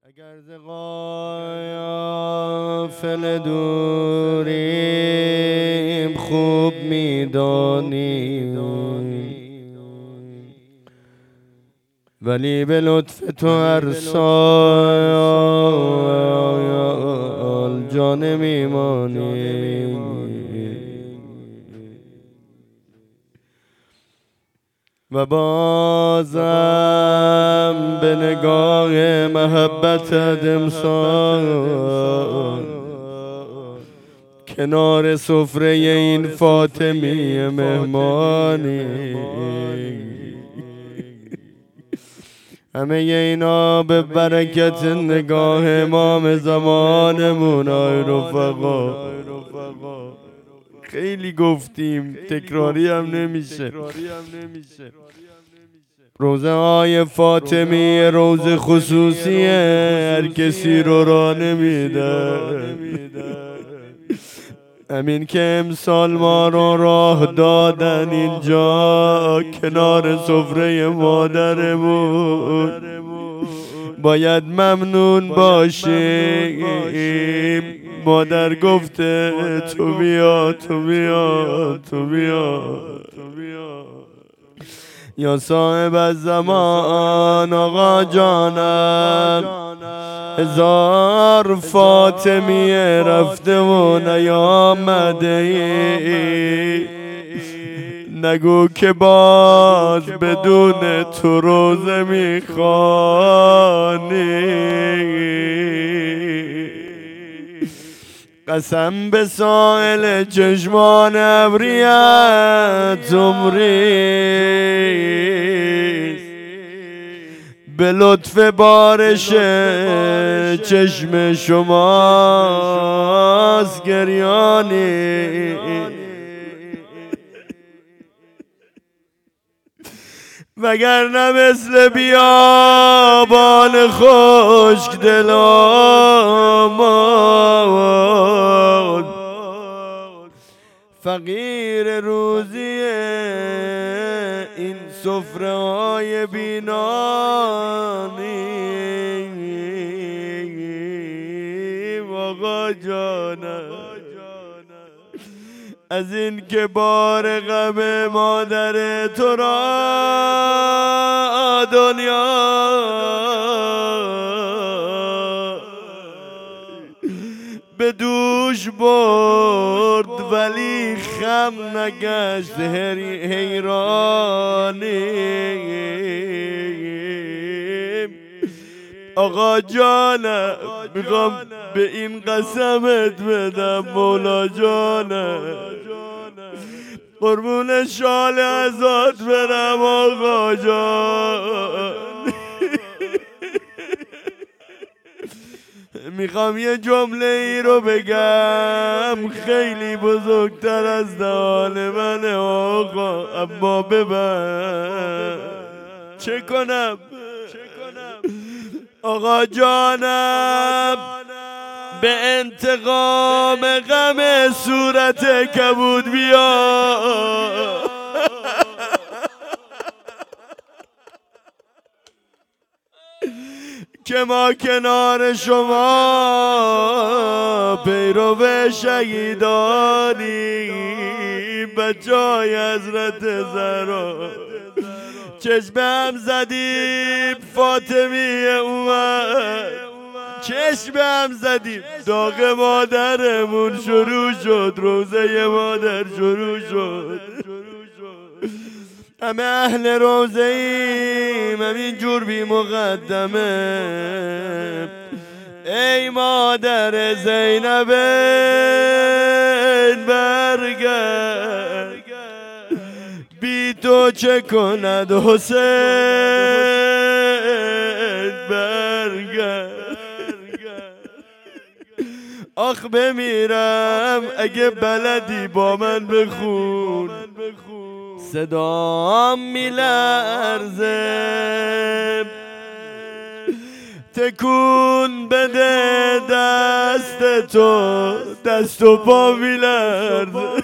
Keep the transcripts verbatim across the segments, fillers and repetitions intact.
اگر ز غافل دوریم خوب میدانی، ولی به لطف تو هر سال جان میمانی. و بازم به نگاه محبتت امسال کنار سفره این فاطمی مهمانی. همه اینا به برکت نگاه امام زمانمون. آی رفقا خیلی گفتیم، تکراری هم نمیشه. روزه های فاطمی روزه خصوصیه، هر کسی رو را نمیده. همین که امسال ما رو راه دادن اینجا کنار سفره مادرمون، باید ممنون باشیم. مادر گفته تو بیا تو بیا تو بیا یا صاحب الزمان. آقا جانم هزار فاطمیه رفته و نیامده ای، نگو که باز بدون تو روزه میخوانی. قسم به سائل چشمان ابریت عمریست، به لطف بارش چشم شماست گریانی. وگرنه مثل بیابان خشک دلمان فقیر روزی این سفره های بینانی. آقا جانم از این که بار غم مادر تو را دنیا به دوش برد ولی خم نگشت حیرانی. آقا جانم میخوام به این قسمت بدم مولا جانم، قربون شال ازاد برم آقا جان. میخوام یه جمله ای رو بگم خیلی بزرگتر از دهان من آقا، اما ببن چه کنم آقا جانم. به انتقام غم صورت کبود بیا، که ما کنار شما پیرو شهیدانی. بچه‌های حضرت زهرا چشم هم زدیم فاطمیه اومد، چشم هم زدیم داغ مادرمون شروع شد، روزه مادر شروع شد. همه اهل روزه ایم همین جور بی مقدمه. ای مادر زینب برگرد، بی تو چه کند حسین برگرد. آخ بمیرم اگه بلدی با من بخون، صدام میلرزه. تکون بده دست تو، دست و پا میلرزه.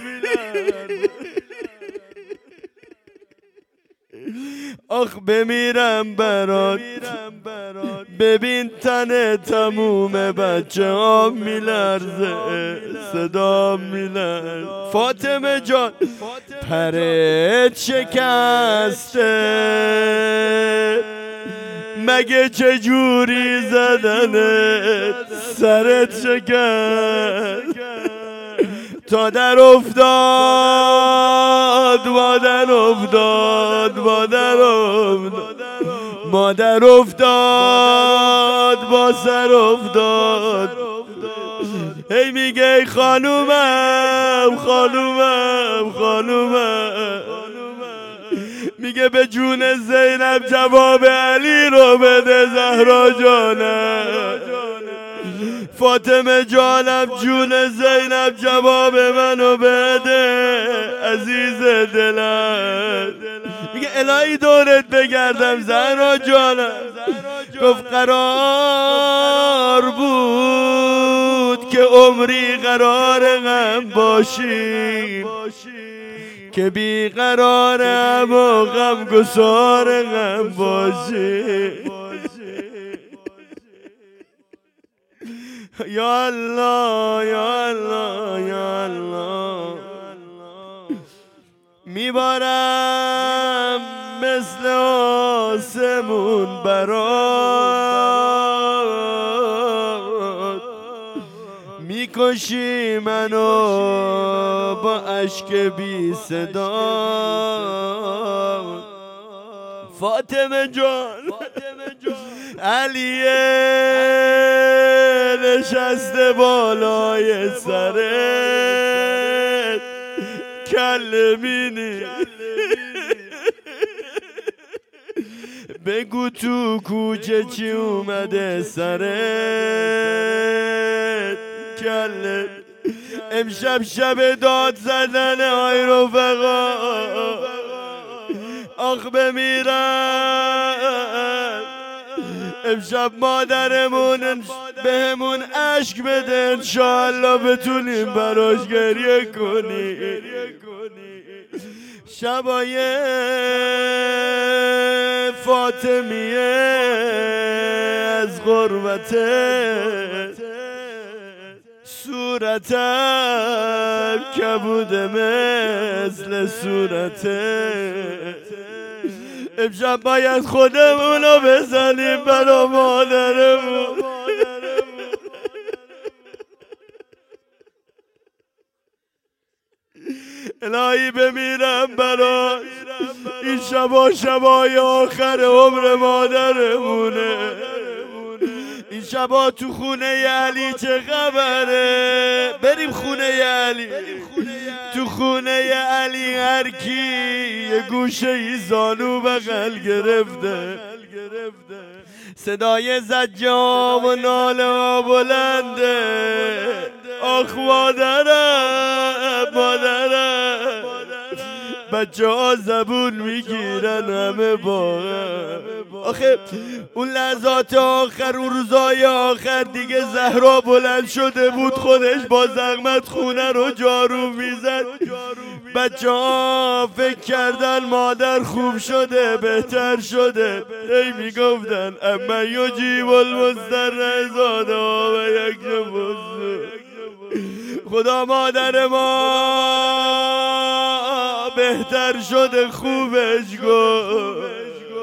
آخ بمیرم برات ببین تن تموم بچه ها میلرزه، صدا میلرزه. فاطمه جان پرت شکسته، مگه چجوری زدنت سرت شکست؟ تا در افتاد مادر افتاد مادر افتاد مادر افتاد با سر افتاد. هی میگه ای خانومم خانومم خانومم، میگه به جون زینب جواب علی رو بده زهرا جانم. فاطمه جانم جون زینب جواب منو بده عزیز دلم. میگه الهی دورت بگردم زهرا جانم. گفت قرار بود که عمری قرار غم باشی، که بی قرارم و غم گسار غم باشی. یا الله یا الله یا الله، میبارم مثل آسمون برات، میکشی منو با اشک بی صدا. فاطمه جان علیه نشسته بالای سرت، کله بینی بگو تو کوچه چی اومده سرت، کله. امشب شب داد زدن آی رفقا، آخ بمیرم. امشب مادرمون بهمون عشق بده، انشاءالله بتونیم براش گریه کنیم. شبای فاطمیه از غربت صورتم کبوده مثل صورته. امشب باید خودمونو بزنیم برا مادرمون. الهی بمیرم براش، این شبا شبای آخر عمر مادرمونه. این شبا تو خونه علی چه خبره؟ بریم خونه علی. تو خونه علی هر کی یه گوشه ای زانو بغل گرفته، صدای زجام و ناله ها بلنده. آخ مادرم مادرم، بچه ها زبون میگیرن همه با هم. آخه اون لحظات آخر، اون روزای آخر دیگه زهرا بلند شده بود، خودش با زحمت خونه رو جارو میزد. بچه ها فکر کردن مادر خوب شده، بهتر شده. ای میگفتن اما یجیب المضطر اذا دعا و یکشف السوء. خدا مادر ما بهتر شده، خوبش گفت.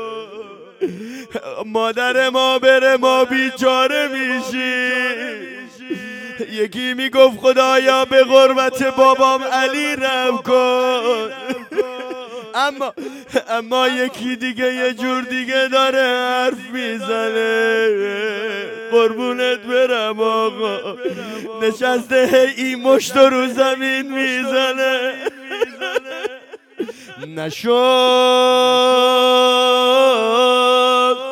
مادر ما بره ما بیچاره میشی. یکی میگفت خدایا به غربت بابام علی رحم کن، اما اما یکی دیگه یه جور دیگه داره حرف میزنه. قربونت برم آقا، نشسته هی این مشت رو زمین میزنه. نشد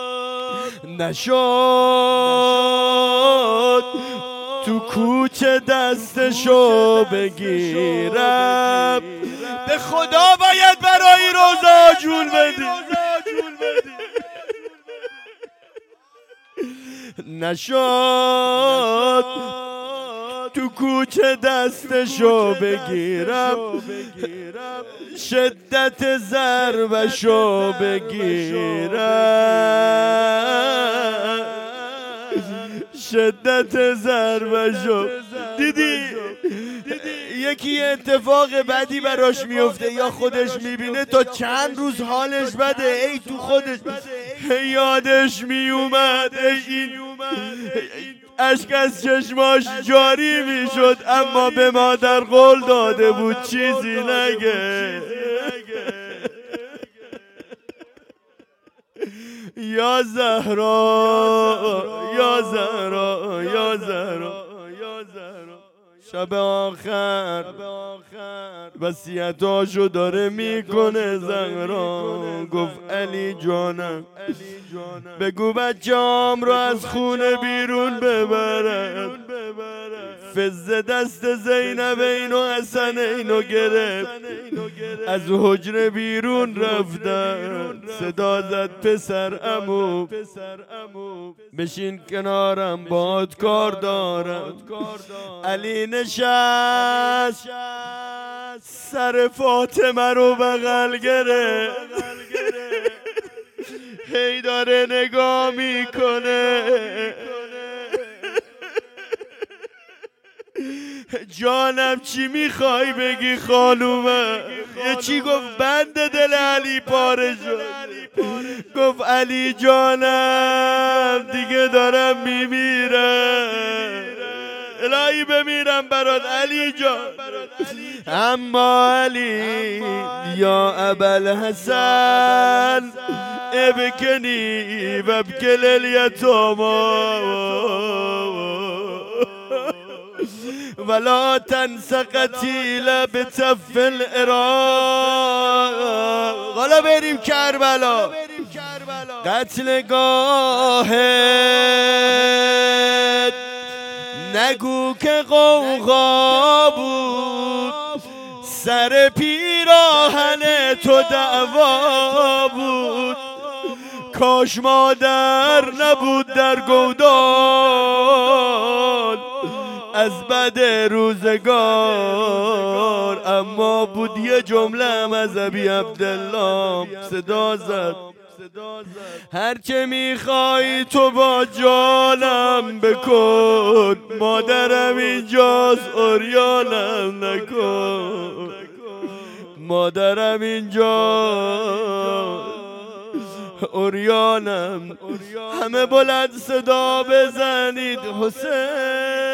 نشد تو کوچه دستشو بگیرم. به خدا باید برای روزا جون بدی. نشد تو کوچه دستشو بگیرم، شدت ضربشو بگیرم. شدت ضربه شو دیدی یکی اتفاق بدی براش میفته یا خودش میبینه تا چند روز حالش بده ای تو خودش یادش میومد این اشک از چشماش جاری میشد اما به مادر قول داده بود چیزی نگه یا زهرا یا زهرا یا زهرا شب آخر وصیتاشو داره میکنه زهرا گفت علی جانم بگو بچه‌ام رو از خونه بیرون ببرن فزه دست زینب اینو حسن اینو گرفت از حجره بیرون رفتن صدا زد پسر عمو بشین کنارم باد کار دارم علی نشست سر فاطمه رو بغل گرفت هی داره نگاه میکنه جانم چی میخوای بگی خانومه یه چی گفت بند دل علی پاره شد گفت علی جانم دیگه دارم میمیرم الهی بمیرم برات علی جان اما علی یا ابوالحسن ابکنی وابکل الیتاما ولا تنس قتیل بتف العراق حالا بریم کربلا قتلگاهت نگو که غوغا بود سر پیراهن تو دعوا بود کاش مادر نبود در گودال از بد روزگار اما بود یه جمله هم از ابی عبدالله صدا زد هر که میخوای تو با جانم بکن مادرم اینجاست اوریانم نکن مادرم اینجاست اوریانم همه بلند صدا بزنید حسین